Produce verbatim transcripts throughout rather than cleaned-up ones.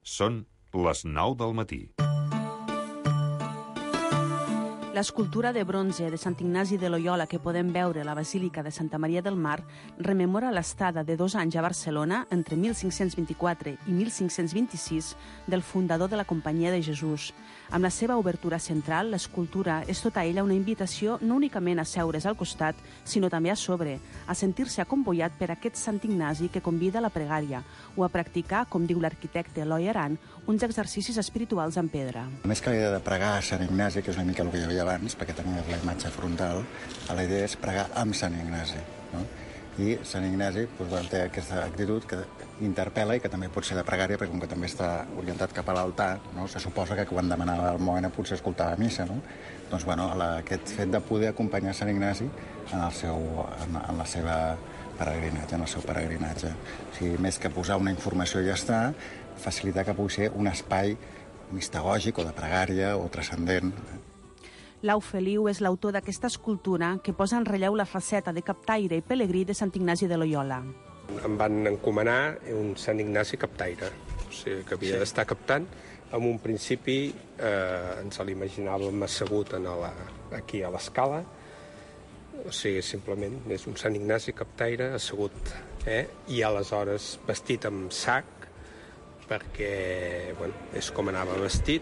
Són les nou del matí. L'escultura de bronze de Sant Ignasi de Loyola que podem veure a la Basílica de Santa Maria del Mar rememora l'estada de dos anys a Barcelona entre mil cinc-cents vint-i-quatre i mil cinc-cents vint-i-sis del fundador de la Companyia de Jesús. Amb la seva obertura central, l'escultura és tota ella una invitació no únicament a seure's al costat, sinó també a sobre, a sentir-se acomboiat per aquest Sant Ignasi que convida a la pregària o a practicar, com diu l'arquitecte Eloi Aran, uns exercicis espirituals en pedra. Més que la idea de pregar a Sant Ignasi, que és una mica el que hi havia abans, perquè tenia la imatge frontal, la idea és pregar amb Sant Ignasi, no? I Sant Ignasi doncs, bueno, té aquesta actitud que interpel·la i que també pot ser de pregària, perquè com que també està orientat cap a l'altar, no? Se suposa que quan demanava l'almoina potser escoltava missa, no? Doncs bueno, la, aquest fet de poder acompanyar Sant Ignasi en, el seu, en, en la seva peregrinatge, en el seu peregrinatge. O sigui, més que posar una informació i ja està, facilitar que pugui ser un espai mistagògic o de pregària o transcendent. Lau Feliu és l'autor d'aquesta escultura que posa en relleu la faceta de captaire i pelegrí de Sant Ignasi de Loyola. Em van encomanar un Sant Ignasi captaire, o sigui que havia sí. d'estar captant. En un principi eh, ens l'imaginàvem assegut en la, aquí a l'escala, o sigui, simplement és un Sant Ignasi captaire assegut, eh? I aleshores vestit amb sac, perquè bueno, és com anava vestit,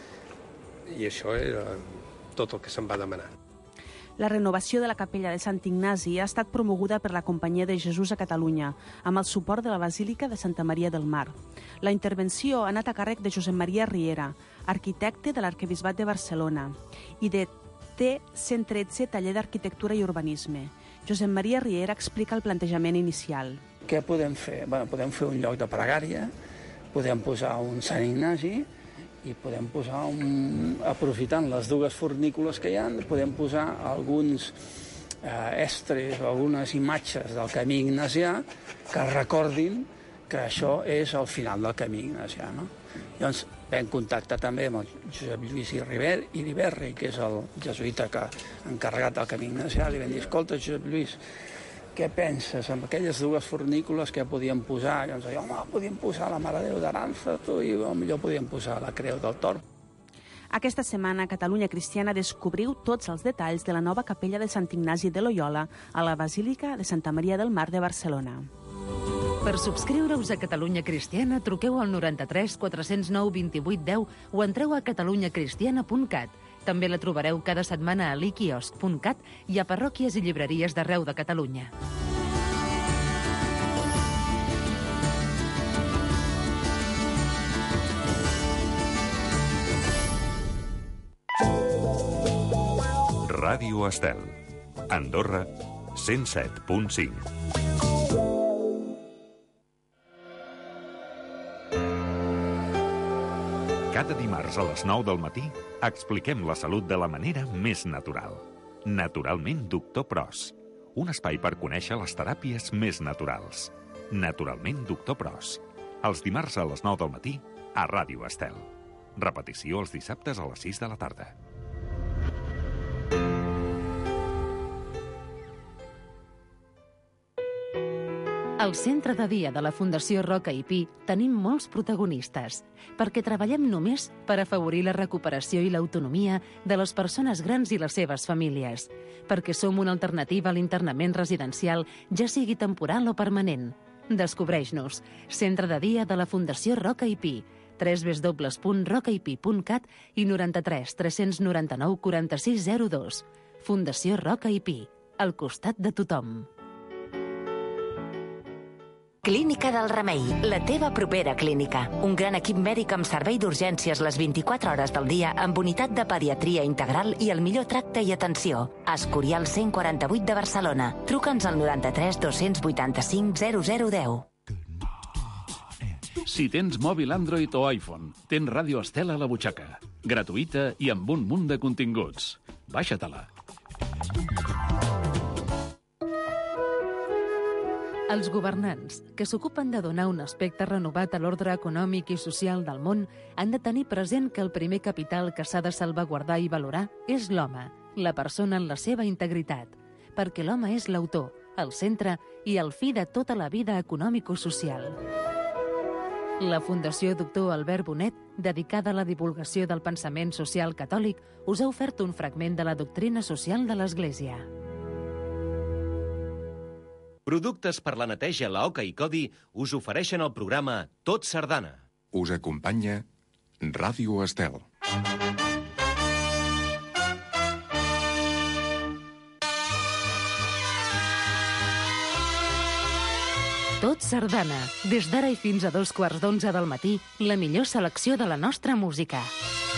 i això era tot el que se'm va demanar. La renovació de la capella de Sant Ignasi ha estat promoguda per la Companyia de Jesús a Catalunya, amb el suport de la Basílica de Santa Maria del Mar. La intervenció ha anat a càrrec de Josep Maria Riera, arquitecte de l'Arquebisbat de Barcelona, i de T cent tretze Taller d'Arquitectura i Urbanisme. Josep Maria Riera explica el plantejament inicial. Què podem fer? Bueno, podem fer un lloc de pregària, podem posar un Sant Ignasi, i podem posar, un, aprofitant les dues fornícules que hi ha, podem posar alguns eh, estres o algunes imatges del camí ignasià que recordin que això és el final del camí ignasià, no? Llavors vam contactar també amb el Josep Lluís Iriberri, que és el jesuïta que ha encarregat del camí ignasià, li vam dir, escolta, Josep Lluís, què penses amb aquelles dues fornícules que podíem posar? I ens deia, home, podíem posar la Mare de Déu d'Arànfer i potser podíem posar la Creu del Tord. Aquesta setmana, Catalunya Cristiana descobriu tots els detalls de la nova capella de Sant Ignasi de Loyola a la Basílica de Santa Maria del Mar de Barcelona. Per subscriure-us a Catalunya Cristiana, truqueu al noranta-tres quatre-cents nou vint-i-vuit deu o entreu a catalunya cristiana punt cat. També la trobareu cada setmana a l'iquiosc punt cat i a parròquies i llibreries d'arreu de Catalunya. Ràdio Estel. Andorra, cent set punt cinc. Cada dimarts a les nou del matí expliquem la salut de la manera més natural. Naturalment Doctor Pros. Un espai per conèixer les teràpies més naturals. Naturalment Doctor Pros. Els dimarts a les nou del matí a Ràdio Estel. Repetició els dissabtes a les sis de la tarda. Al centre de dia de la Fundació Roca i Pi tenim molts protagonistes, perquè treballem només per afavorir la recuperació i l'autonomia de les persones grans i les seves famílies, perquè som una alternativa a l'internament residencial, ja sigui temporal o permanent. Descobreix-nos. Centre de dia de la Fundació Roca i Pi. w w w punt roca i pi punt cat i noranta-tres tres noranta-nou quaranta-sis zero dos. Fundació Roca i Pi. Al costat de tothom. Clínica del Remei, la teva propera clínica. Un gran equip mèdic amb servei d'urgències les vint-i-quatre hores del dia amb unitat de pediatria integral i el millor tracte i atenció. Escorial cent quaranta-vuit de Barcelona. Truca'ns al noranta-tres dos vuitanta-cinc zero zero deu. Si tens mòbil Android o iPhone, tens Ràdio Estel a la butxaca. Gratuïta i amb un munt de continguts. Baixa-te-la. Els governants, que s'ocupen de donar un aspecte renovat a l'ordre econòmic i social del món, han de tenir present que el primer capital que s'ha de salvaguardar i valorar és l'home, la persona en la seva integritat, perquè l'home és l'autor, el centre i el fi de tota la vida econòmico-social. La Fundació Doctor Albert Bonet, dedicada a la divulgació del pensament social catòlic, us ha ofert un fragment de la doctrina social de l'Església. Productes per la neteja La Oca i Codi us ofereixen el programa Tot Sardana. Us acompanya Ràdio Estel. Tot Sardana. Des d'ara i fins a dos quarts d'onze del matí, la millor selecció de la nostra música.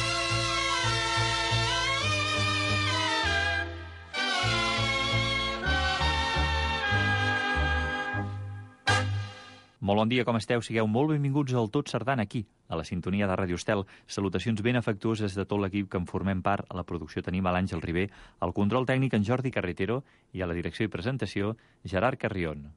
Molt bon dia, com esteu? Sigueu molt benvinguts al Tot Sardana aquí, a la sintonia de Ràdio Estel. Salutacions ben afectuoses de tot l'equip que en formem part. A la producció tenim a l'Àngel Ribé, al control tècnic en Jordi Carretero i a la direcció i presentació Gerard Carrion.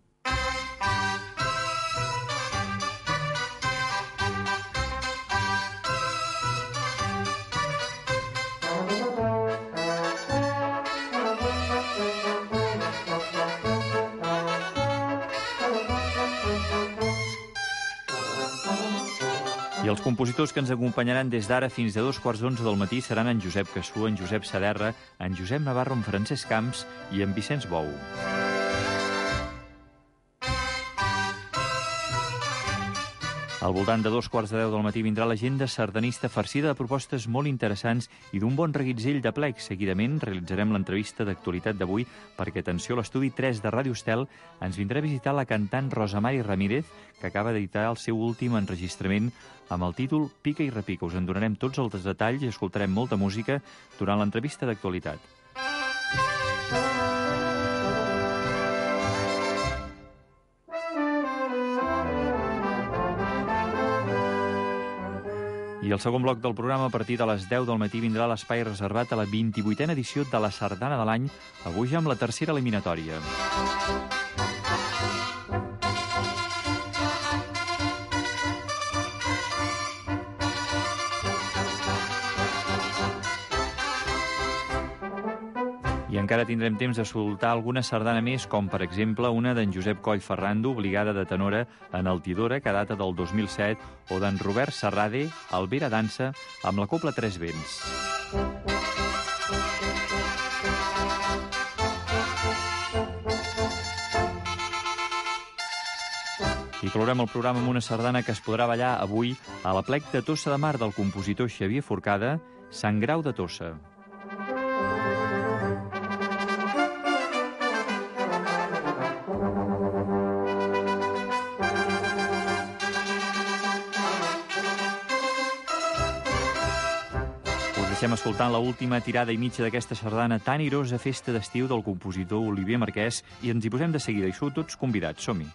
I els compositors que ens acompanyaran des d'ara fins a dos quarts d'onze del matí seran en Josep Cassú, en Josep Saderra, en Josep Navarro, en Francesc Camps i en Vicenç Bou. Al voltant de dos quarts de deu del matí vindrà l'agenda sardanista farcida de propostes molt interessants i d'un bon reguitzell de plecs. Seguidament realitzarem l'entrevista d'actualitat d'avui perquè, atenció, a l'estudi tres de Ràdio Estel ens vindrà a visitar la cantant Rosa Mari Ramírez, que acaba d'editar el seu últim enregistrament amb el títol Pica i repica. Us en donarem tots els detalls i escoltarem molta música durant l'entrevista d'actualitat. I el segon bloc del programa, a partir de les deu del matí, vindrà l'espai reservat a la vint-i-vuitena edició de la Sardana de l'any, avui ja amb la tercera eliminatòria. I encara tindrem temps d'escoltar alguna sardana més, com per exemple una d'en Josep Coll Ferrando, obligada de tenora en Altidora, que data del dos mil set, o d'en Robert Serrade, Albera Dansa, amb la Cobla Tres Vents. I clorem el programa amb una sardana que es podrà ballar avui a la plec de Tossa de Mar del compositor Xavier Forcada, Sant Grau de Tossa. Estem escoltant l'última tirada i mitja d'aquesta sardana tan irosa festa d'estiu del compositor Olivier Marquès i ens hi posem de seguida i sou tots convidats. Som-hi!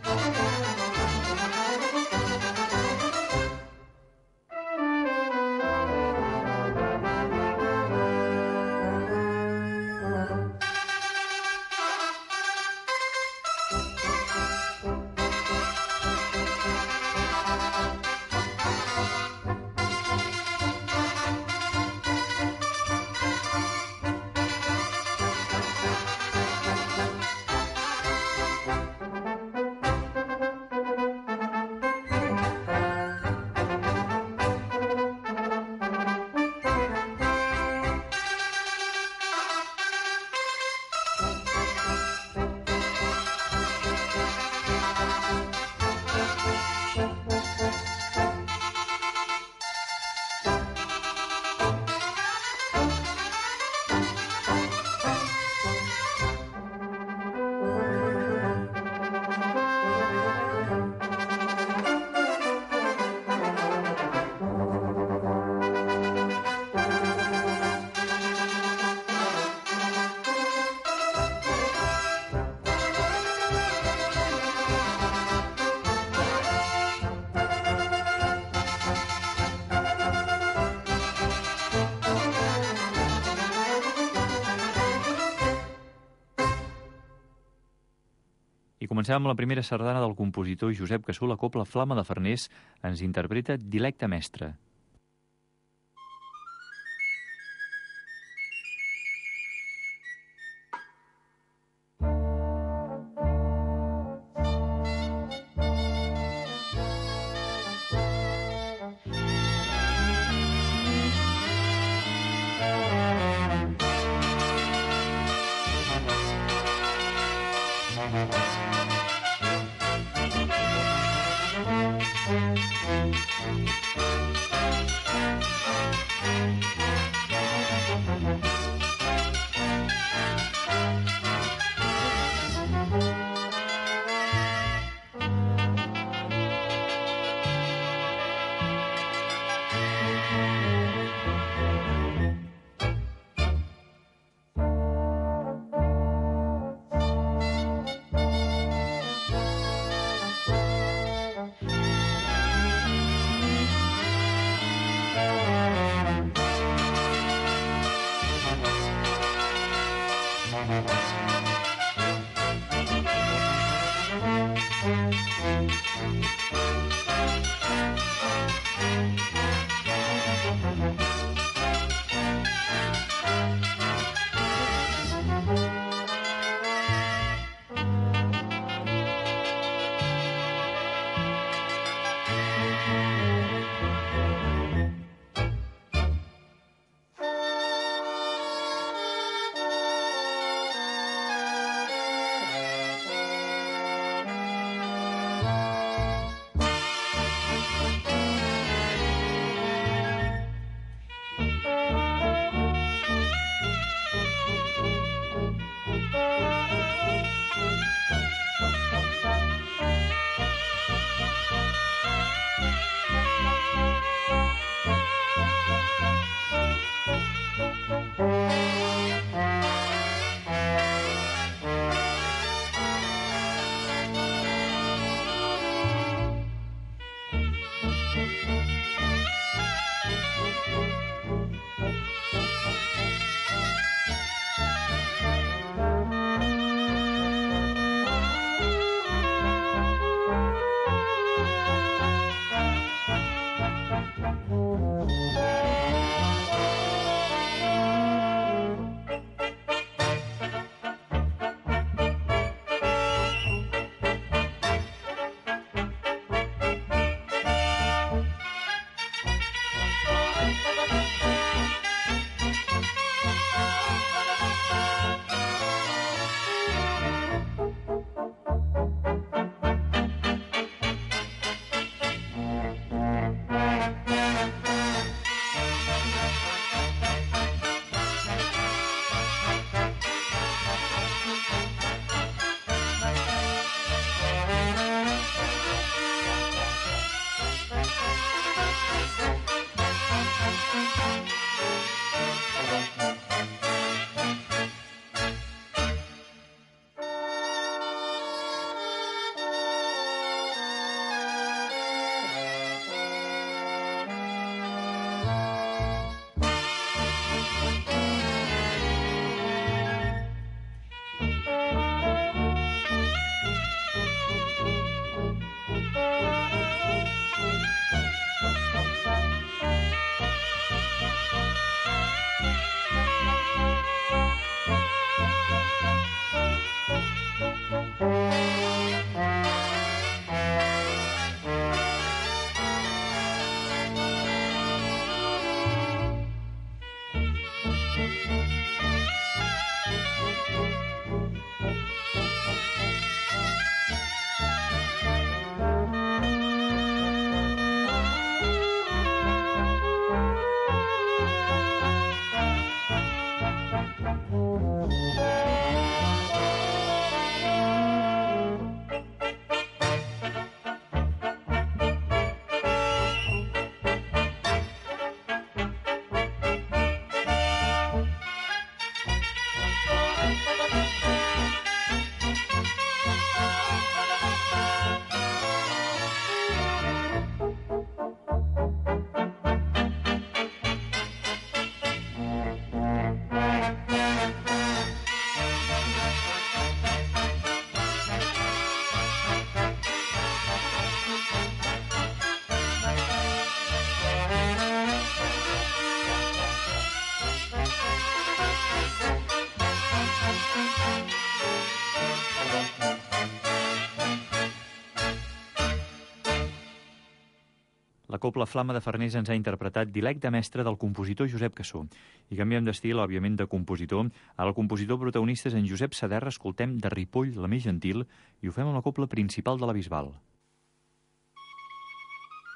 I comencem amb la primera sardana del compositor Josep Cassú. La cobla Flama de Farners ens interpreta Dilecte Mestre. La Cobla Flama de Farners ens ha interpretat Dilecte mestre del compositor Josep Cassó. I canviem d'estil, òbviament, de compositor. Ara el compositor protagonista és en Josep Saderra. Escoltem de Ripoll, la més gentil, i ho fem amb la cobla principal de la Bisbal.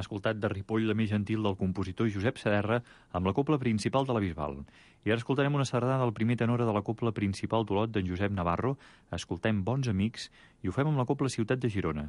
escoltat de Ripoll la més gentil del compositor Josep Saderra amb la cobla principal de la Bisbal. I ara escoltarem una sardana del primer tenora de la cobla principal d'Olot d'en Josep Navarro. Escoltem Bons Amics i ho fem amb la cobla Ciutat de Girona.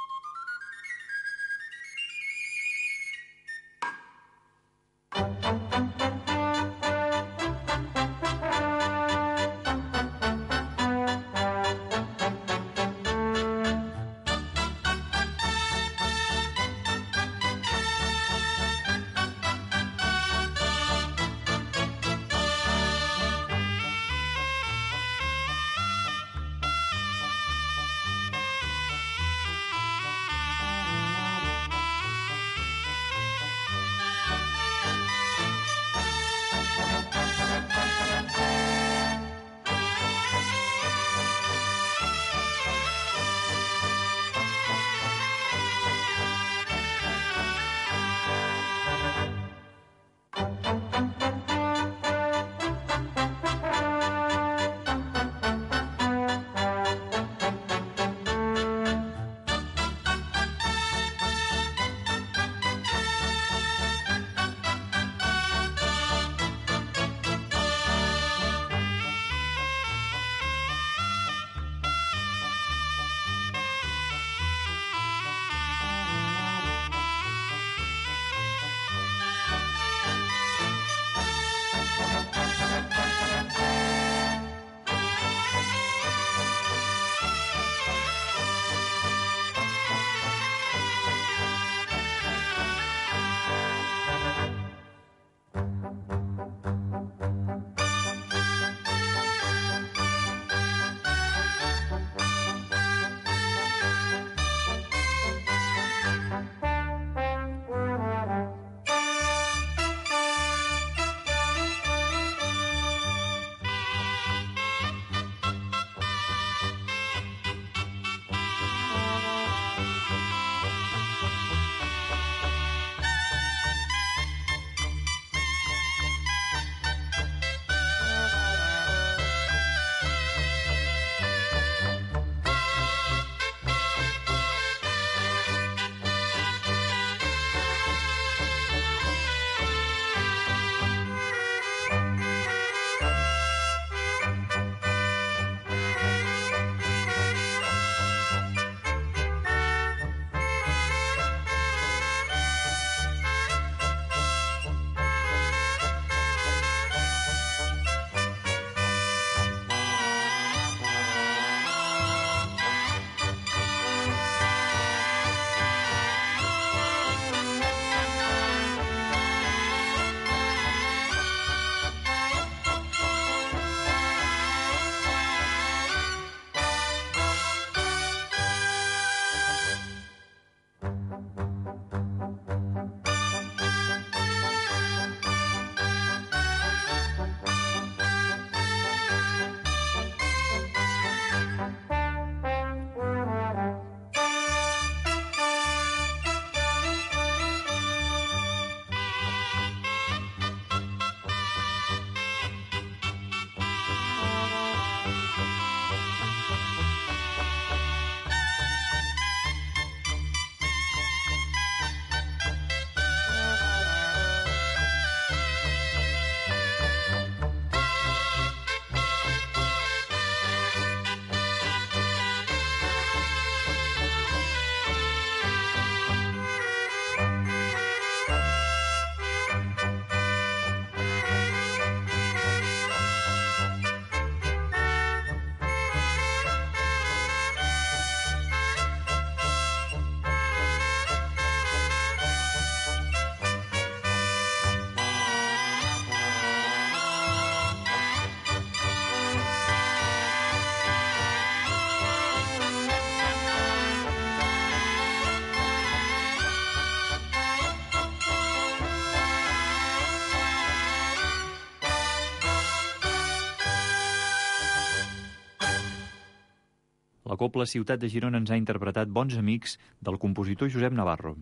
La cobla Ciutat de Girona ens ha interpretat Bons Amics del compositor Josep Navarro.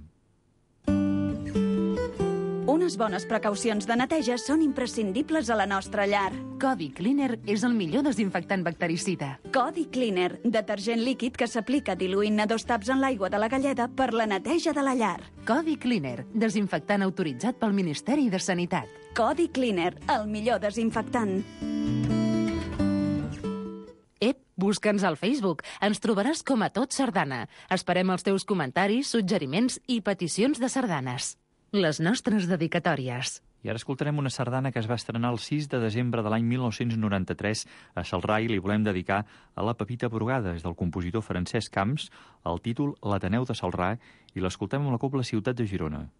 Unes bones precaucions de neteja són imprescindibles a la nostra llar. Codi Cleaner és el millor desinfectant bactericida. Codi Cleaner, detergent líquid que s'aplica diluint a dos taps en l'aigua de la galleda per la neteja de la llar. Codi Cleaner, desinfectant autoritzat pel Ministeri de Sanitat. Codi Cleaner, el millor desinfectant. Ep, busca'ns al Facebook. Ens trobaràs com a Tot Sardana. Esperem els teus comentaris, suggeriments i peticions de sardanes. Les nostres dedicatòries. I ara escoltarem una sardana que es va estrenar el sis de desembre de l'any mil nou-cents noranta-tres a Celrà i li volem dedicar a la Pepita Brugada, és del compositor Francesc Camps, el títol L'Ateneu de Celrà, i l'escoltem amb la Cobla Ciutat de Girona.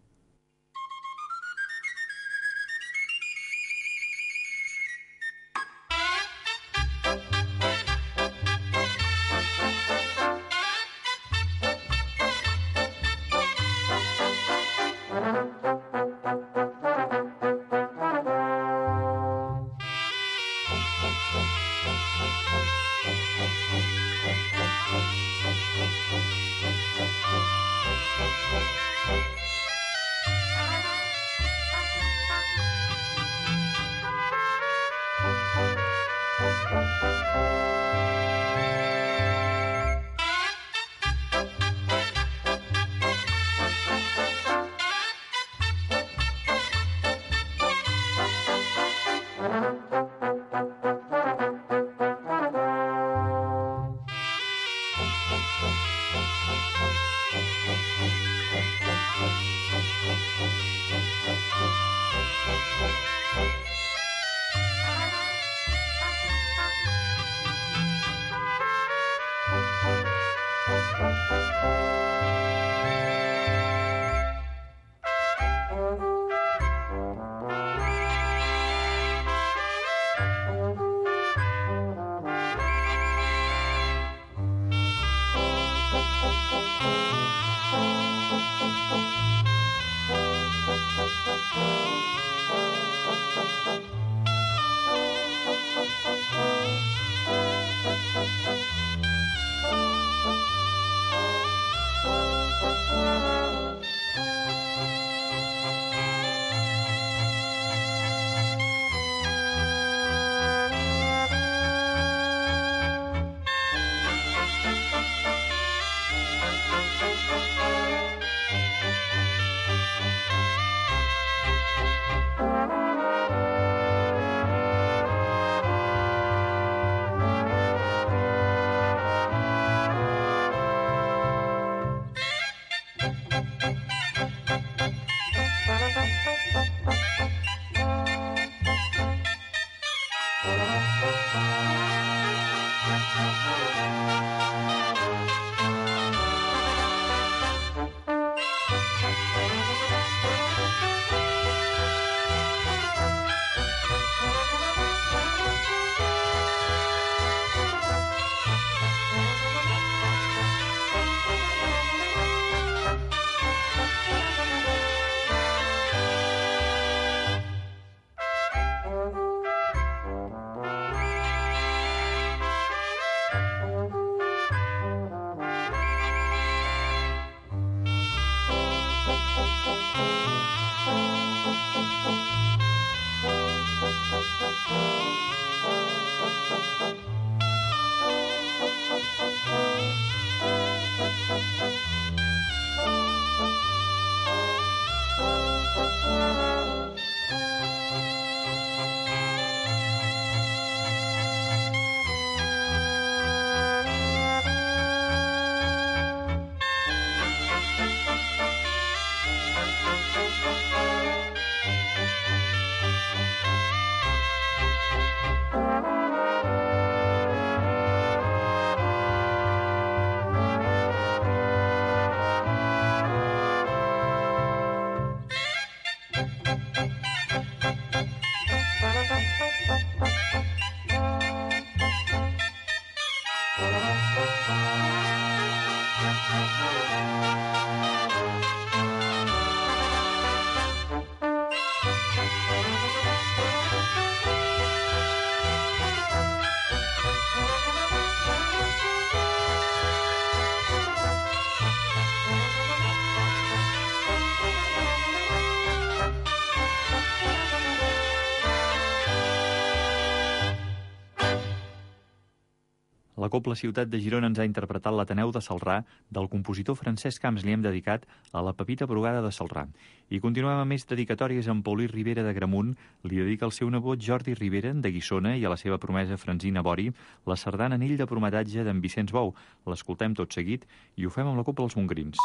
La Cobla Ciutat de Girona ens ha interpretat l'Ateneu de Celrà del compositor Francesc Camps. Li hem dedicat a la Pepita Brugada de Celrà. I continuem amb més dedicatòries. En Paulí Ribera de Gramunt li dedica al seu nebot Jordi Ribera de Guissona i a la seva promesa Francina Bori la sardana Anell de prometatge d'en Vicenç Bou. L'escoltem tot seguit i ho fem amb la Cobla Els Montgrins.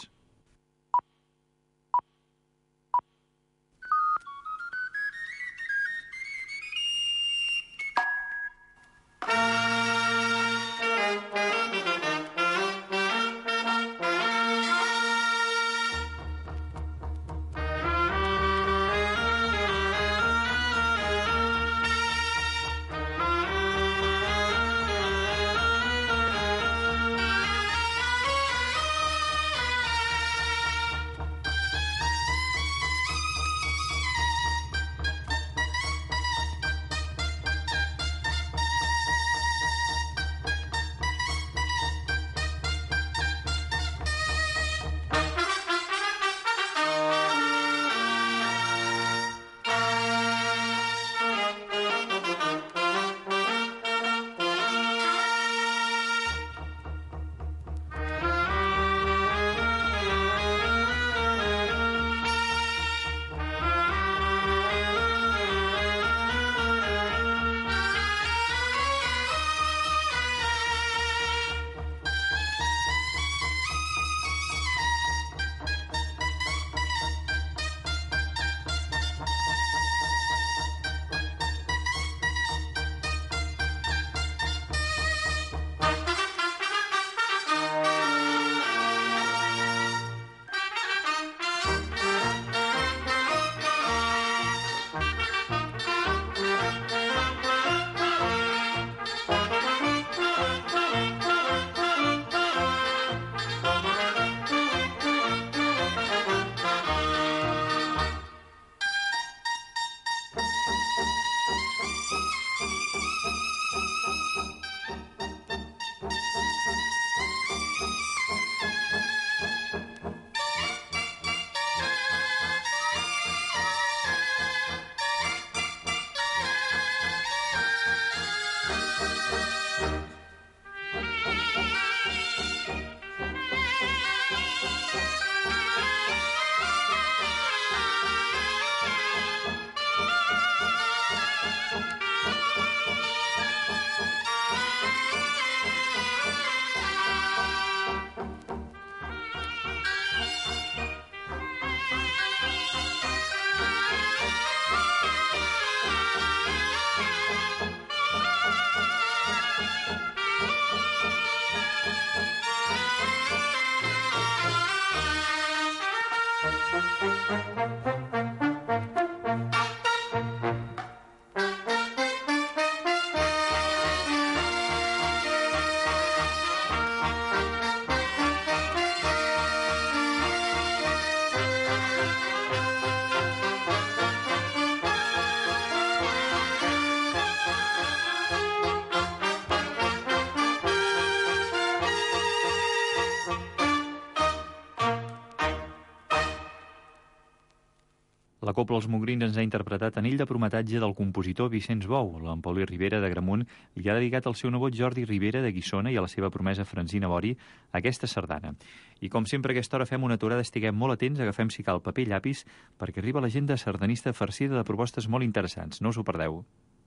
La Cobla Els Montgrins ens ha interpretat Anell de prometatge del compositor Vicenç Bou. L'en Paulí Ribera de Gramunt li ha dedicat al seu nebot Jordi Ribera de Guissona i a la seva promesa Francina Bori aquesta sardana. I com sempre a aquesta hora fem una aturada, estiguem molt atents, agafem si cal paper i llapis perquè arriba l'agenda sardanista farcida de propostes molt interessants. No us ho perdeu.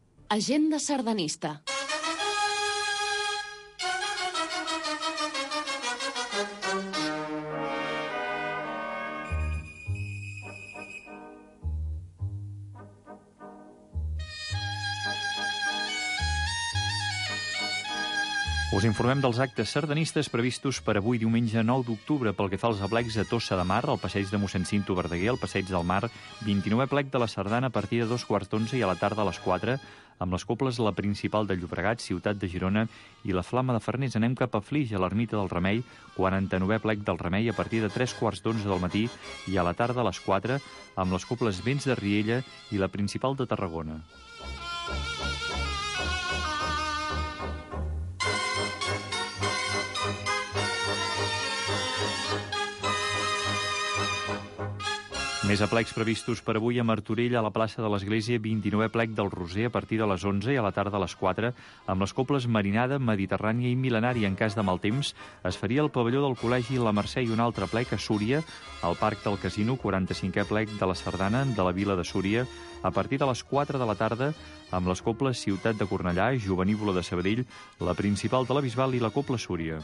Agenda sardanista. Us informem dels actes sardanistes previstos per avui diumenge nou d'octubre. Pel que fa als aplecs a Tossa de Mar, al passeig de mossèn Cinto Verdaguer, al passeig del Mar, vint-i-novè plec de la sardana a partir de dos quarts d'onze i a la tarda a les quatre, amb les cobles La Principal de Llobregat, Ciutat de Girona i la Flama de Farners. Anem cap a Flix, a l'Ermita del Remei, quaranta-novè plec del Remei a partir de tres quarts d'onze del matí i a la tarda a les quatre, amb les cobles Vents de Riella i La Principal de Tarragona. Més aplecs previstos per avui a Martorell, a la plaça de l'Església, vint-i-novè plec del Roser a partir de les onze i a la tarda a les quatre, amb les cobles Marinada, Mediterrània i Mil·lenària. En cas de mal temps, es faria el pavelló del Col·legi La Mercè i un altre plec a Súria, al Parc del Casino, quaranta-cinquè plec de la Sardana de la Vila de Súria, a partir de les quatre de la tarda, amb les cobles Ciutat de Cornellà, Jovenívola de Sabadell, la Principal de la Bisbal i la Cobla Súria.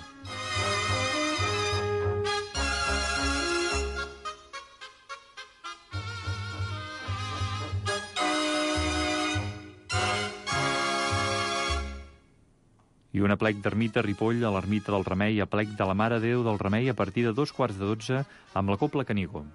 I un aplec d'ermita Ripoll a l'ermita del Remei, aplec de la Mare de Déu del Remei a partir de dos quarts de dotze amb la Cobla Canigó.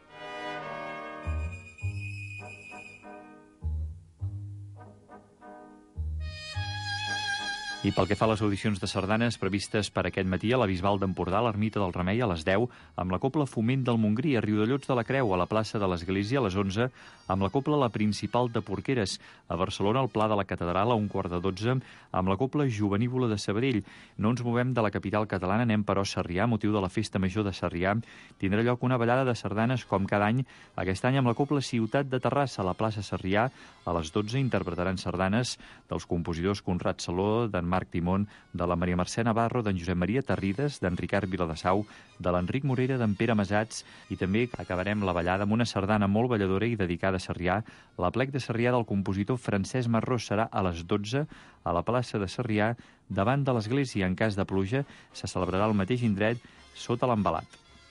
I pel que fa a les audicions de sardanes previstes per aquest matí a la Bisbal d'Empordà, a l'ermita del Remei, a les deu, amb la Cobla Foment del Montgrí, a Riudellots de la Creu, a la plaça de l'Església, a les onze, amb la Cobla La Principal de Porqueres, a Barcelona, al Pla de la Catedral, a un quart de dotze, amb la Cobla Jovenívola de Sabadell. No ens movem de la capital catalana, anem però a Sarrià, motiu de la Festa Major de Sarrià. Tindrà lloc una ballada de sardanes com cada any, aquest any amb la Cobla Ciutat de Terrassa, a la plaça Sarrià. A les dotze interpretaran sardanes dels compositors Conrad Saló, d'en Marc Timón, de la Maria Mercè Navarro, d'en Josep Maria Terrides, d'en Ricard Viladasau, de l'Enric Morera, d'en Pere Masats, i també acabarem la ballada amb una sardana molt balladora i dedicada a Sarrià. L'aplec de Sarrià del compositor Francesc Marrós serà a les dotze a la plaça de Sarrià, davant de l'església. En cas de pluja, se celebrarà al mateix indret sota l'embalat.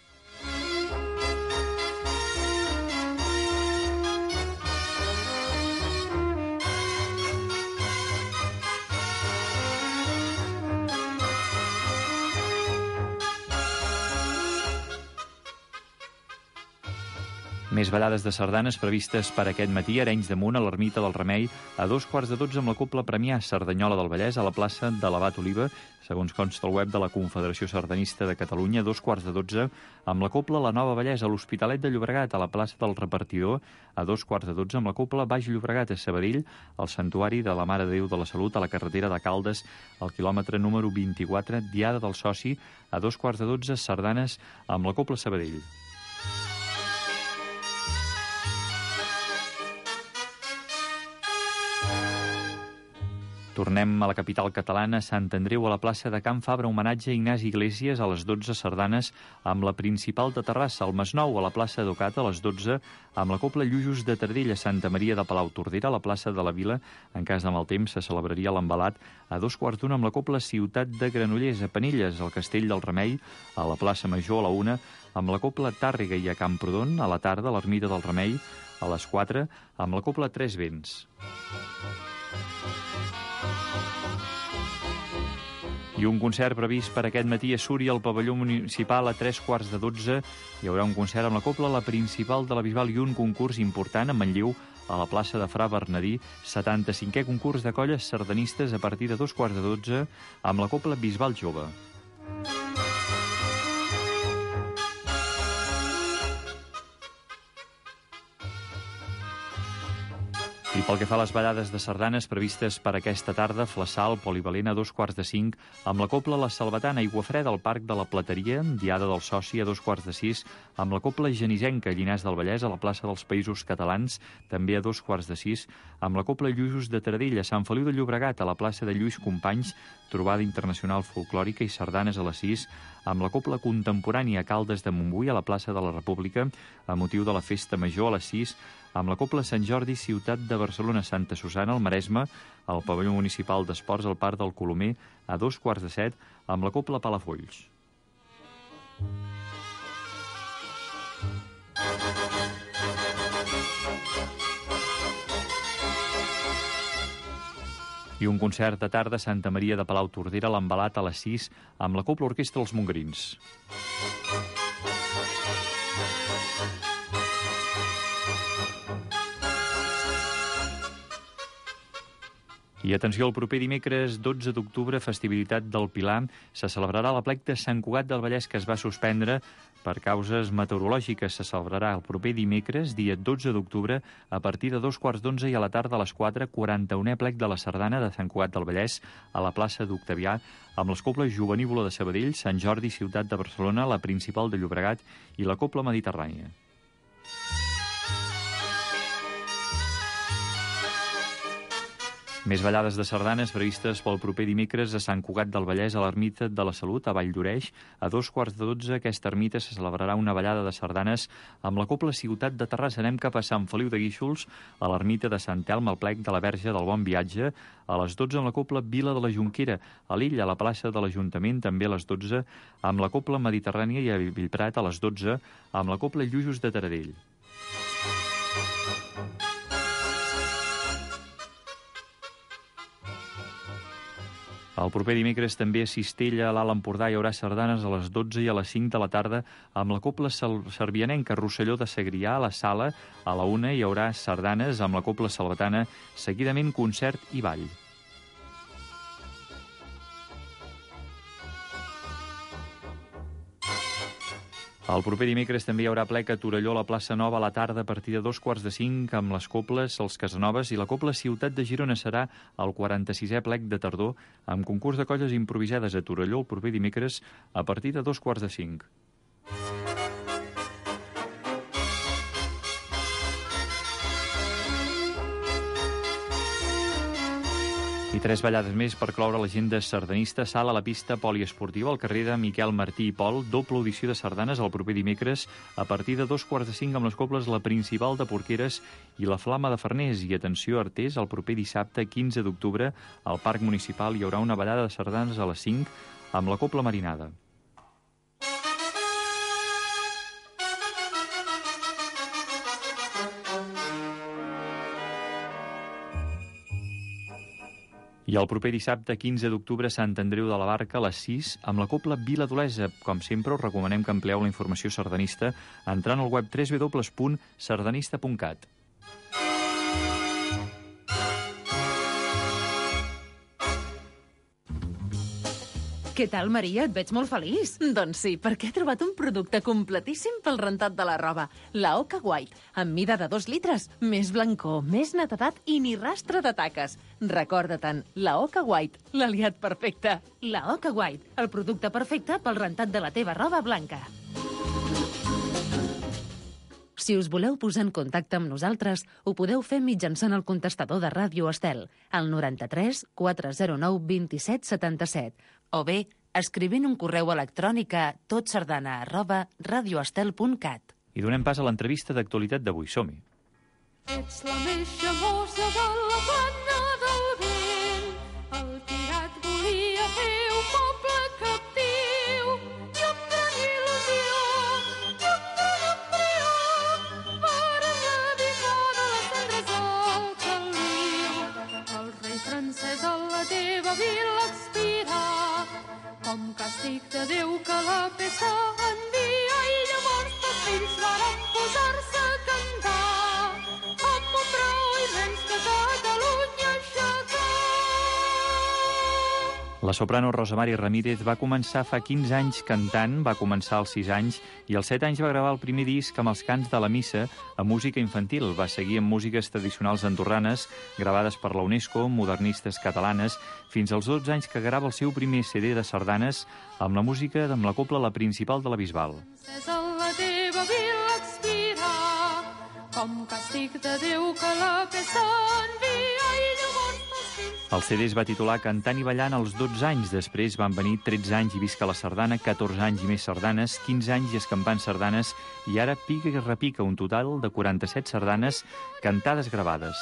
Més ballades de sardanes previstes per aquest matí a Arenys de Munt, a l'ermita del Remei, a dos quarts de dotze amb la Cobla Premià, Cerdanyola del Vallès, a la plaça de l'Abat Oliva, segons consta el web de la Confederació Sardanista de Catalunya, a dos quarts de dotze amb la Cobla La Nova Vallès, a l'Hospitalet de Llobregat, a la plaça del Repartidor, a dos quarts de dotze amb la Cobla Baix Llobregat, a Sabadell, al Santuari de la Mare de Déu de la Salut, a la carretera de Caldes, al quilòmetre número vint-i-quatre, Diada del Soci, a dos quarts de dotze, sardanes amb la Cobla Sabadell. Tornem a la capital catalana, Sant Andreu, a la plaça de Can Fabra, homenatge a Ignasi Iglesias, a les dotze sardanes amb la Principal de Terrassa, al Masnou, a la plaça d'Ocata, a les dotze, amb la Cobla Llujos de Tardell, a Santa Maria de Palau-Tordera, a la plaça de la Vila. En cas de mal temps, se celebraria l'embalat a dos quarts d'una amb la Cobla Ciutat de Granollers, a Penelles, al Castell del Remei, a la plaça Major, a la una, amb la Cobla Tàrrega i a Camprodon, a la tarda, a l'ermita del Remei, a les quatre, amb la Cobla Tres Vents. I un concert previst per aquest matí a Súria, al pavelló municipal, a tres quarts de dotze. Hi haurà un concert amb la Cobla La Principal de la Bisbal i un concurs important a Manlleu, a la plaça de Fra Bernadí, setanta-cinquè concurs de colles sardanistes a partir de dos quarts de dotze, amb la Cobla Bisbal Jove. I pel que fa a les ballades de sardanes previstes per aquesta tarda, Flaçà, al Polivalent, a dos quarts de cinc, amb la Cobla La Salvatana, Aiguafreda, al Parc de la Plateria, Diada del Soci, a dos quarts de sis, amb la Cobla Genisenca, Llinars del Vallès, a la plaça dels Països Catalans, també a dos quarts de sis, amb la Cobla Lluïsos de Taradell, a Sant Feliu de Llobregat, a la plaça de Lluís Companys, trobada internacional folclòrica i sardanes a les sis, amb la Cobla Contemporània a Caldes de Montbui, a la plaça de la República, a motiu de la Festa Major, a les sis, amb la Cobla Sant Jordi, Ciutat de Barcelona, Santa Susana, al Maresme, al pavelló municipal d'esports al Parc del Colomer, a dos quarts de set, amb la Cobla Palafolls. I un concert de tarda a Santa Maria de Palau-Tordera, l'embalat a les sis, amb la Cobla Orquestra Els Montgrins. I atenció, el proper dimecres dotze d'octubre, festivitat del Pilar, se celebrarà l'aplec de Sant Cugat del Vallès, que es va suspendre per causes meteorològiques. Se celebrarà el proper dimecres, dia dotze d'octubre, a partir de dos quarts d'onze i a la tarda a les quatre, quaranta-unè plec de la sardana de Sant Cugat del Vallès, a la plaça d'Octavià, amb les cobles Jovenívola de Sabadell, Sant Jordi, Ciutat de Barcelona, la Principal de Llobregat i la Cobla Mediterrània. Més ballades de sardanes previstes pel proper dimecres a Sant Cugat del Vallès, a l'Ermita de la Salut, a Vall d'Oreix. A dos quarts de dotze, aquesta ermita se celebrarà una ballada de sardanes amb la Cobla Ciutat de Terrassa. Anem cap a Sant Feliu de Guíxols, a l'Ermita de Sant Elm, al Plec de la Verge del Bon Viatge. A les dotze, amb la Cobla Vila de la Jonquera. A l'Illa, a la plaça de l'Ajuntament, també a les dotze, amb la Cobla Mediterrània, i a Bellprat, a les dotze, amb la Cobla Llujos de Taradell. El proper dimecres també a Cistella, a l'Alt Empordà, hi haurà sardanes a les dotze i a les cinc de la tarda amb la Cobla Servianenca, Rosselló de Segrià. A la Sala, a la una, hi haurà sardanes amb la Cobla Salvatana, seguidament concert i ball. El proper dimecres també hi haurà plec a Torelló, a la plaça Nova, a la tarda, a partir de dos quarts de cinc, amb les Cobles, els Casanovas, i la Cobla Ciutat de Girona serà el quaranta-sisè plec de tardor, amb concurs de colles improvisades a Torelló el proper dimecres a partir de dos quarts de cinc. I tres ballades més per cloure l'agenda sardanista. Sala a la pista poliesportiva al carrer de Miquel Martí i Pol. Doble audició de sardanes el proper dimecres a partir de dos quarts de cinc amb les cobles La Principal de Porqueres i La Flama de Farners. I atenció, Artés, el proper dissabte, quinze d'octubre, al Parc Municipal hi haurà una ballada de sardanes a les cinc amb la Cobla Marinada. I el proper dissabte, quinze d'octubre, a Sant Andreu de la Barca, a les sis, amb la Cobla Vila d'Olesa. Com sempre, us recomanem que amplieu la informació sardanista entrant al web w w w punt sardanista punt cat. Què tal, Maria? Et veig molt feliç. Doncs sí, perquè he trobat un producte completíssim pel rentat de la roba. La Oca White, amb mida de dos litres, més blancor, més netedat i ni rastre de taques. Recorda-te'n, la Oca White, l'aliat perfecte. La Oca White, el producte perfecte pel rentat de la teva roba blanca. Si us voleu posar en contacte amb nosaltres, ho podeu fer mitjançant el contestador de Ràdio Estel, al noranta-tres quatre zero nou dos set set set, o bé escrivint un correu electrònic a totsardana arroba radioestel punt cat. I donem pas a l'entrevista d'actualitat d'avui. Som-hi. Ets la més gemosa de la plana del vent, el tirat volia fer un poble captiu, i amb gran il·lusió, i amb gran embrió, varen dedicar de les cendres al caliu. El rei francès a la teva vila expirà, com castig de Déu que la peça envia, i llavors tots fills varen posar-se a cantar, amb un brau immens que Catalunya aixecar. La soprano Rosa Mari Ramírez va començar fa quinze anys cantant, va començar als sis anys, i als set anys va gravar el primer disc amb els cants de la missa a música infantil. Va seguir amb músiques tradicionals andorranes, gravades per la UNESCO, modernistes catalanes, fins als dotze anys que grava el seu primer C D de sardanes amb la música amb la Cobla La Principal de la Bisbal. La teva vila expirà, com castig de Déu que la peça envia, i llavors els fills... El C D es va titular Cantant i ballant als dotze anys. Després van venir tretze anys i visca la sardana, catorze anys i més sardanes, quinze anys i escampant sardanes, i ara pica i repica un total de quaranta-set sardanes cantades gravades.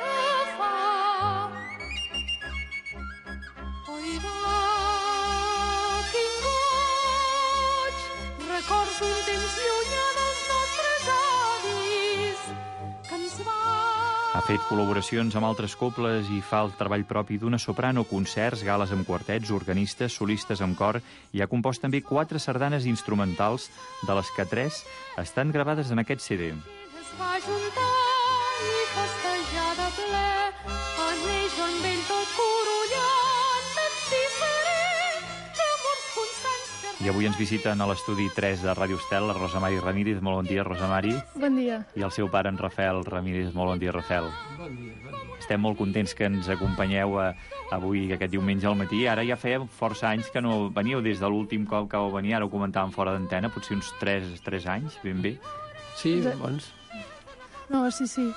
Recordo un temps llunyà dels nostres avis que ens va... Ha fet col·laboracions amb altres cobles i fa el treball propi d'una soprano, concerts, gales amb quartets, organistes, solistes amb cor, i ha compost també quatre sardanes instrumentals, de les que tres estan gravades en aquest C D. Es va juntar i festejar de ple, en eix en vell tot corollant, si seré d'amors constants. I avui ens visiten a l'estudi tres de Ràdio Estel la Rosa Mari Ramírez. Molt bon dia, Rosa Mari. Bon dia. I el seu pare, en Rafael Ramírez. Molt bon dia, Rafael. Bon dia, bon dia. Estem molt contents que ens acompanyeu a, avui, aquest diumenge al matí. Ara ja feia força anys que no veníeu, des de l'últim cop que vau venir, ara ho comentàvem fora d'antena, potser uns tres anys, ben bé. Sí, bons. No, sí, sí.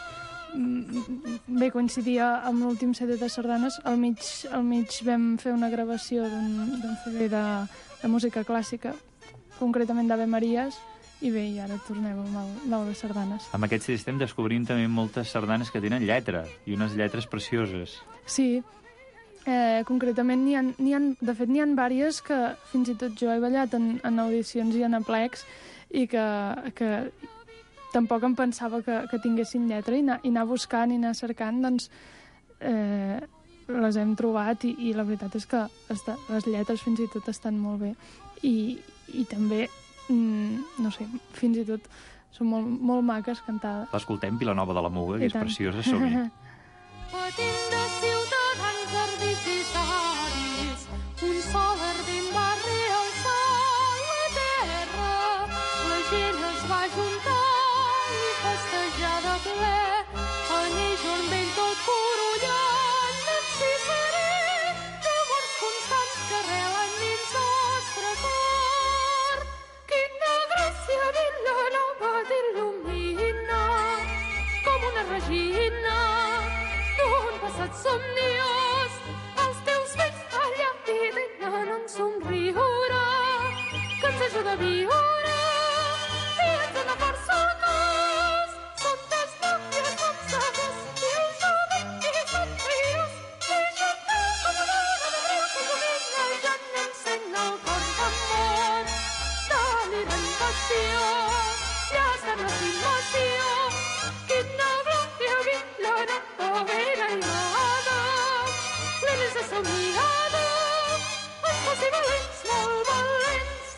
bé, coincidia amb l'últim C D de sardanes. Al mig, al mig vam fer una gravació d'un C D de, de música clàssica, concretament d'Ave Maries, i bé, i ara tornem amb el nou de sardanes. Amb aquest C D estem descobrint també moltes sardanes que tenen lletra, i unes lletres precioses. Sí, eh, concretament n'hi ha, n'hi ha, de fet n'hi ha vàries que fins i tot jo he ballat en, en audicions i en aplecs, i que, que tampoc em pensava que, que tinguessin lletra, i anar, i anar buscant i anar cercant, doncs eh, les hem trobat, i, i la veritat és que està, les lletres fins i tot estan molt bé, i, i també, mm, no sé, fins i tot són molt, molt maques cantades. L'escoltem, Vilanova de la Muga, que és preciosa, som-hi. Patint de ciutadans ardits i savis, un sol ardent va realçar la terra, la gent es va juntar i festejar de ple, en ell Joan vell tot corollant, en si seré, llavors constants que arrelen dins nostre cor. Quina gràcia Vilanova t'il·lumina, com una regina, d'un passat somniós, els teus vells allà i tenen un somriure que ens ajuda a viure i ens dona força al cos. Són tres nòvies com sagos i el jovent i són trios i juntes com una hora de breu que jovenejant encén el cor d'amor, d'alimentació i hasta l'estimació. Quina glòria Vilanova vera i amada, l'Elis de somiada, els fos i valents, molt valents.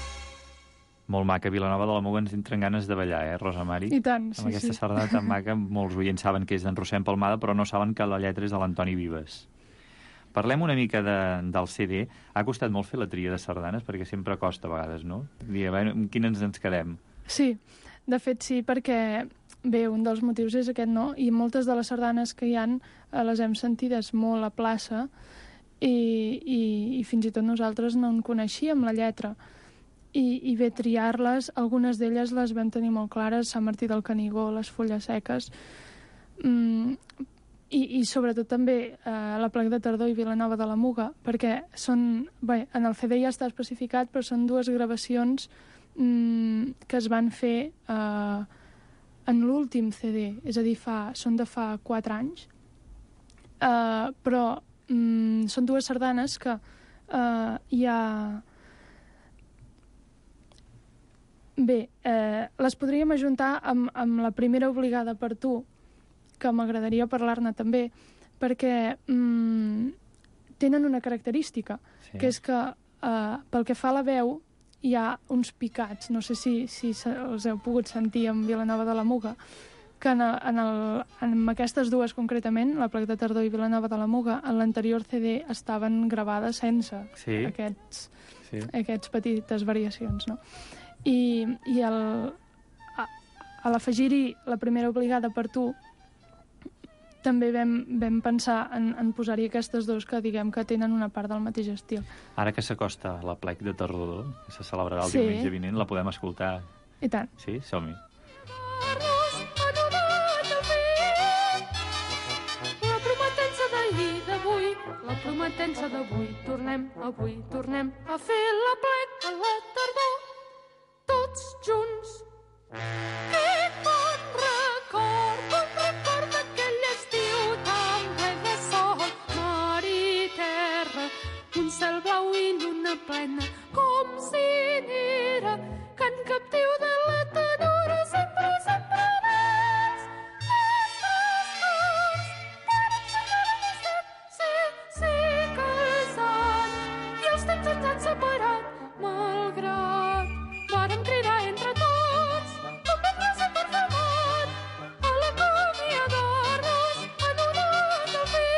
Molt maca, Vilanova de la Muga, ens entren ganes de ballar, eh, Rosa Mari? I tant, sí, Amb aquesta sí. sardana tan maca, molts oients saben que és d'en Rossem Palmada, però no saben que la lletra és de l'Antoni Vives. Parlem una mica de, del C D. Ha costat molt fer la tria de sardanes, perquè sempre costa a vegades, no? Dir, a veure, amb quines ens quedem? Sí, de fet sí, perquè bé, un dels motius és aquest, no? I moltes de les sardanes que hi ha eh, les hem sentides molt a plaça i, i, i fins i tot nosaltres no en coneixíem la lletra. I, i bé, triar-les, algunes d'elles les vam tenir molt clares, Sant Martí del Canigó, Les Fulles Seques, mm, i, i sobretot també eh, la Plec de Tardor i Vilanova de la Muga, perquè són, bé, en el C D ja està especificat, però són dues gravacions mm, que es van fer eh, en l'últim C D, és a dir, fa, són de fa quatre anys, uh, però mm, són dues sardanes que uh, hi ha... Bé, eh, les podríem ajuntar amb, amb la primera obligada per tu, que m'agradaria parlar-ne també, perquè mm, tenen una característica, sí. Que és que eh, pel que fa a la veu hi ha uns picats, no sé si, si els heu pogut sentir amb Vilanova de la Muga, que en, en, el, en aquestes dues concretament, la Plec de Tardor i Vilanova de la Muga, en l'anterior C D estaven gravades sense sí. aquests, sí. aquests petites variacions, no? I, i el, a, a l'afegir-hi la primera obligada per tu, també vam, vam pensar en, en posar-hi aquestes dues que diguem que tenen una part del mateix estil. Ara que s'acosta la Plec de Tardor, que se celebrarà el sí. diumenge vinent, la podem escoltar. I tant. Sí? Som-hi. La prometença d'ahir, d'avui, la prometença d'avui, tornem, avui, tornem a fer la Plec a la tardor, tots junts. Que bon record, bon record d'aquell estiu tan ple de sol, mar i terra, un cel blau i lluna plena, com si n'era, cant captiu de la tenora, sempre, sempre més. Nostres cors, varen senyora més net, sí, sí que els anys i els temps ens han separat, malgrat vàrem cridar entre tots, com vam resa perfumat, a l'acomiadar-nos en una nova.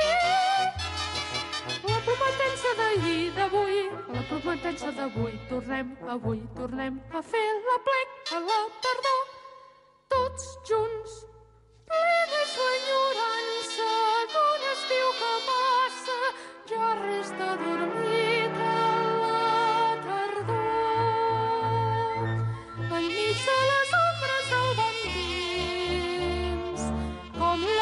La prometença d'ahir, d'avui, la prometença d'avui, tornem, avui, tornem a fer la Plec a la tardor, tots junts, plenes l'enyorança d'un estiu que passa, ja resta dormit a la tardor. Enmig de les ombres del bon temps, com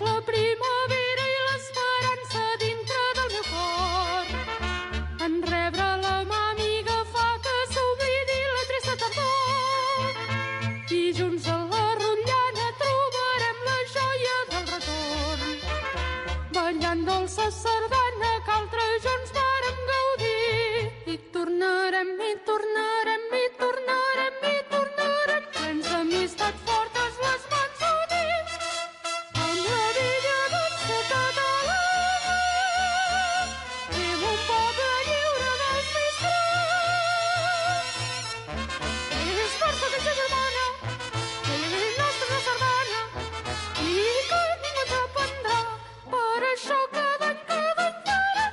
la primavera i l'esperança dintre del meu cor. En rebre la mà amiga fa que s'oblidi la trista tardor. I junts a la rotllana trobarem la joia del retorn. Ballant dolça sardana que altres junts vàrem gaudir. I tornarem, i tornarem, i tornarem, i tornarem, plens d'amistat fortes les mans units, amb la vella dansa catalana. Fem un poble lliure dels mistrals. És força que ets germana, és nostra la sardana, i que ningú t'aprendrà, per això cada any, cada any, cada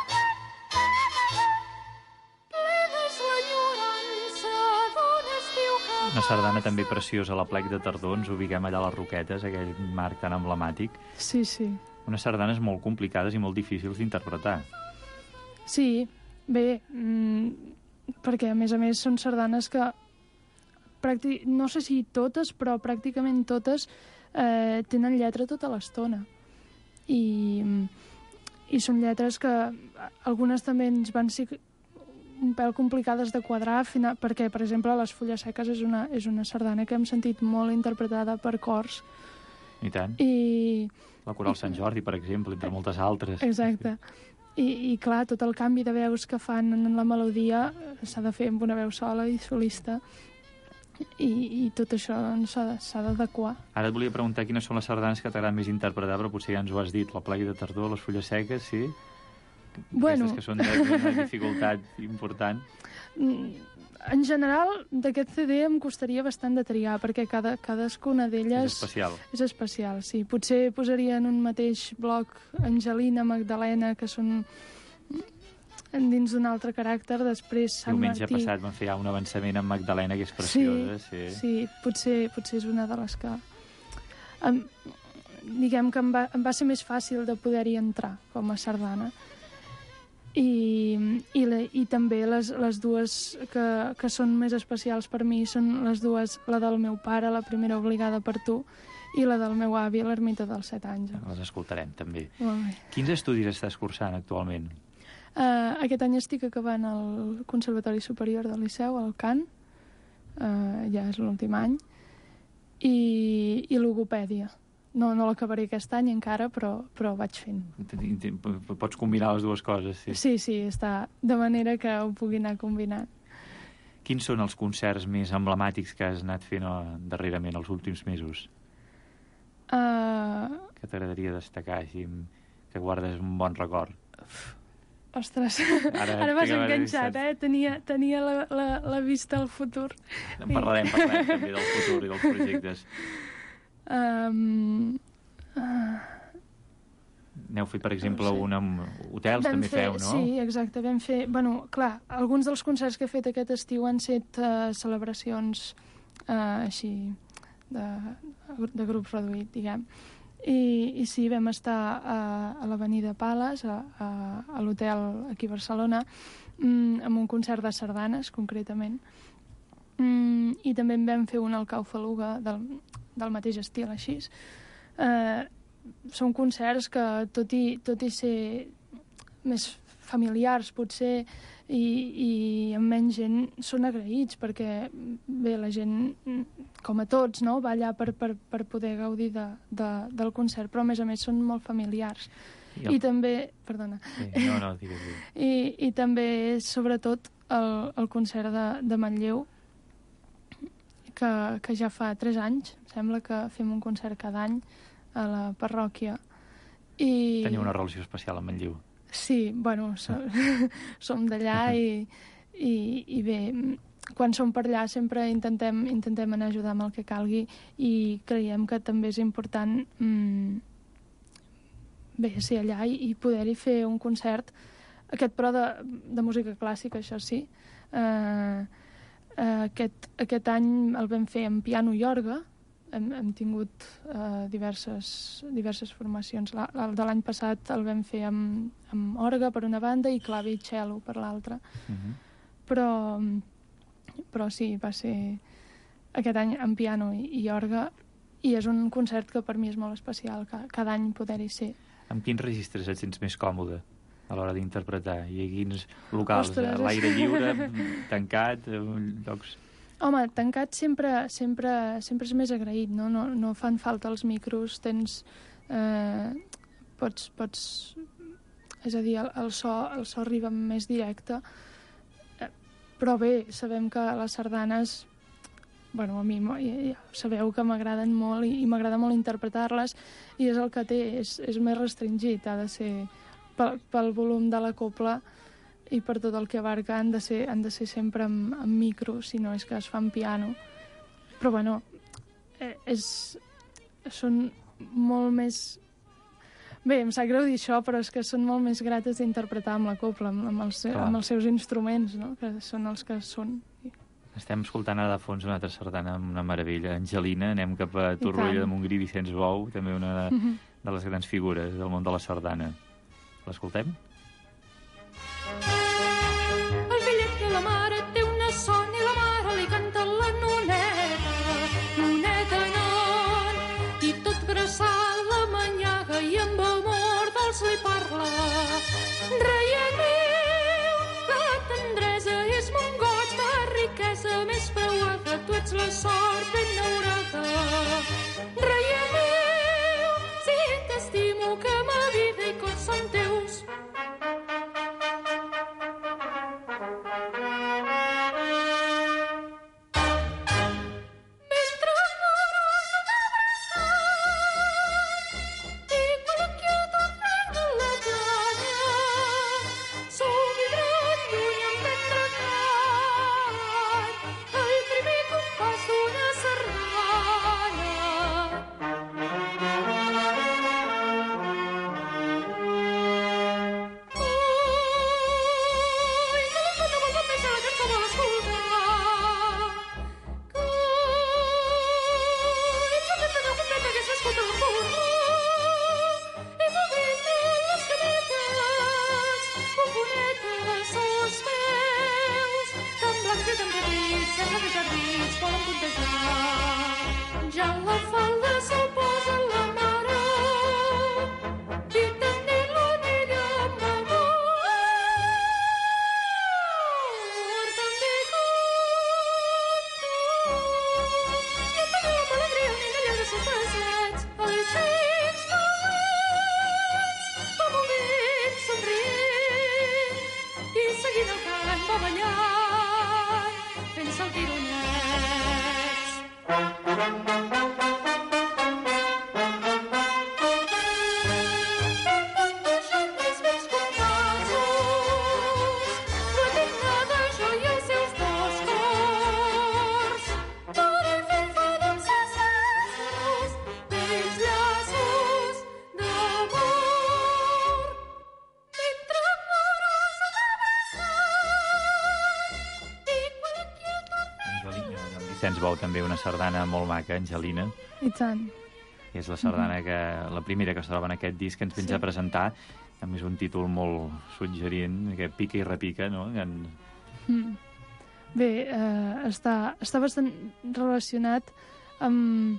any, plenes l'enyorança d'un estiu que Una sardana també preciosa a la plec de tardor, ens ubiquem allà a les Roquetes, aquell marc tan emblemàtic. Sí, sí. Unes sardanes molt complicades i molt difícils d'interpretar. Sí, bé, mm, perquè a més a més són sardanes que, pràctic, no sé si totes, però pràcticament totes eh, tenen lletra tota l'estona. I, I són lletres que algunes també ens van ser un pèl complicades de quadrar, final, perquè, per exemple, Les fulles seques és una, és una sardana que hem sentit molt interpretada per cors. I tant. I... La Coral Sant Jordi, per exemple, entre moltes altres. Exacte. I, i clar, tot el canvi de veus que fan en la melodia s'ha de fer amb una veu sola i solista, i, i tot això s'ha d'adequar. Ara et volia preguntar quines són les sardanes que t'agraden més interpretar, però potser ja ens ho has dit, La plec de tardor, Les fulles seques, sí? Bueno. Aquestes que són d'una dificultat important. En general, d'aquest C D em costaria bastant de triar, perquè cada, cadascuna d'elles... És especial. És especial, sí. Potser posaria en un mateix bloc Angelina, Magdalena, que són dins d'un altre caràcter, després Sant Diumenge Martí... passat van fer ja un avançament amb Magdalena, que és preciosa. Sí, sí, sí potser, potser és una de les que... Em, diguem que em va, em va ser més fàcil de poder-hi entrar com a sardana. I, i, la, i també les, les dues que, que són més especials per mi són les dues, la del meu pare, La primera obligada per tu, i la del meu avi, L'ermita dels set àngels. Les escoltarem, també. Molt bé. Quins estudis estàs cursant actualment? Uh, aquest any estic acabant el Conservatori Superior del Liceu, el cant, uh, ja és l'últim any, i, i logopèdia. No, no l'acabaré aquest any encara, però, però vaig fent. Pots combinar les dues coses, sí. Sí, sí, està de manera que ho pugui anar combinant. Quins són els concerts més emblemàtics que has anat fent darrerament, els últims mesos? Uh... Que t'agradaria destacar, així, que guardes un bon record? Ostres, ara, ara m'has enganxat, eh? Tenia, tenia la, la, la vista al futur. En parlarem, parlarem també del futur i dels projectes. Um, uh, N'heu fet, per exemple, no sé. un amb hotels, vam també fer, feu, no? Sí, exacte, vam fer... Bueno, clar, alguns dels concerts que he fet aquest estiu han set uh, celebracions uh, així, de, de grup reduït, diguem. I, i sí, vam estar a, a l'Avenida Pales, a, a, a l'hotel aquí a Barcelona, um, amb un concert de sardanes, concretament. Um, I també en vam fer un al Cau Faluga, del, del mateix estil, així. Eh, són concerts que, tot i, tot i ser més familiars, potser, i, i amb menys gent, són agraïts, perquè, bé, la gent, com a tots, no?, va allà per, per, per poder gaudir de, de, del concert, però, a més a més, són molt familiars. I, el... I també... Perdona. Sí, no, no, digues, digues. I, I també, sobretot, el, el concert de, de Manlleu, que, que ja fa tres anys, sembla que fem un concert cada any a la parròquia. I... Teniu una relació especial amb Manlleu. Sí, bueno, som, som d'allà i, i, i bé, quan som per allà sempre intentem, intentem anar a ajudar amb el que calgui i creiem que també és important mmm, bé, ser allà i, i poder-hi fer un concert, aquest però de, de música clàssica, això sí. Eh, Uh, aquest, aquest any el vam fer amb piano i orga. Hem, hem tingut uh, diverses, diverses formacions. La, el de l'any passat el vam fer amb, amb orga per una banda i clave i cello per l'altra. Uh-huh. Però, però sí, va ser aquest any amb piano i, i orga i és un concert que per mi és molt especial, cada any poder-hi ser. Amb quins registres et sents més còmode a l'hora d'interpretar? I a quins locals? Ostres, a l'aire lliure, tancat, llocs... Home, tancat sempre, sempre, sempre és més agraït, no? No, no fan falta els micros, tens... Eh, pots, pots... És a dir, el, el, so, el so arriba més directe. Eh, però bé, sabem que les sardanes... Bueno, a mi ja, ja sabeu que m'agraden molt i, i m'agrada molt interpretar-les, i és el que té, és, és més restringit, ha de ser pel, pel volum de la copla i per tot el que abarca, han de ser, han de ser sempre amb, amb micro, si no és que es fa en piano. Però bueno, eh, és, són molt més... Bé, em sap greu dir això, però és que són molt més grates d'interpretar amb la copla, amb, amb, els, amb els seus instruments, no? Que són els que són... Estem escoltant ara de fons una altra sardana, una meravella, Angelina. Anem cap a Torroella de Montgrí, Vicenç Bou, també una de, mm -hmm. de les grans figures del món de la sardana. L'escoltem? El fillet de la mare té una son i la mare li canta la noneta, noneta non, i tot bressant la manyaga i amb amor dolç li parla. Reia meu, la tendresa és mon goig, la riquesa més preuada, tu ets la sort ben daurada. Reia meu, si t'estimo que ma vida i cor són teus. Ja la falda se'l posa la mare i també l'anella amb amor. També canta i també amb alegria el nen allà de sos braçats. Els xics calents com el vent somrient i seguint el cant va ballant fent saltironets. Vicenç Bou, també una sardana molt maca, Angelina. I tant. És la sardana que, la primera que es troba en aquest disc que ens vens sí. a presentar. A més, un títol molt suggerient, que pica i repica, no? En... Mm. Bé, eh, està, està bastant relacionat amb...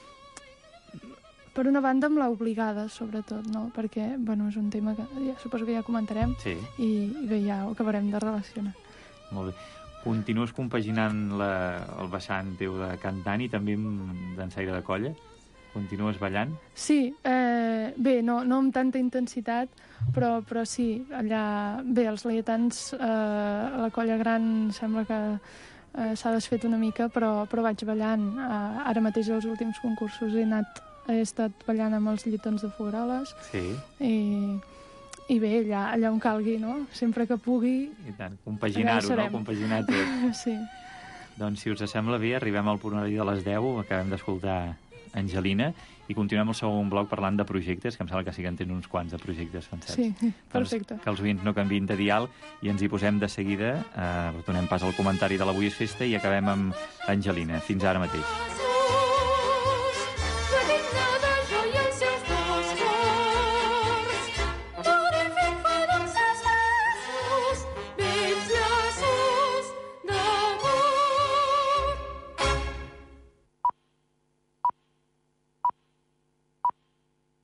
Per una banda, amb l'obligada, sobretot, no? Perquè, bueno, és un tema que ja, suposo que ja comentarem sí. i, i bé, ja ho acabarem de relacionar. Molt bé. Continues compaginant la, el vessant teu de cantant i també amb dansaire de colla? Continues ballant? Sí, eh, bé, no, no amb tanta intensitat, però, però sí, allà... Bé, els laietans, eh, la colla gran sembla que eh, s'ha desfet una mica, però, però vaig ballant. Eh, ara mateix als últims concursos he anat he estat ballant amb els llitons de Fogueroles. Sí. I, i bé, allà, allà on calgui, no? Sempre que pugui... I tant, compaginar-ho, no? Compaginar tot. Sí. Doncs, si us sembla bé, arribem al punt horari de les deu, acabem d'escoltar Angelina, i continuem el segon bloc parlant de projectes, que em sembla que sí que en tenen uns quants de projectes sencers. Sí, perfecte. Doncs que els oients no canviïn de dial i ens hi posem de seguida. Eh, donem pas al comentari de l'Avui és festa i acabem amb Angelina. Fins ara mateix.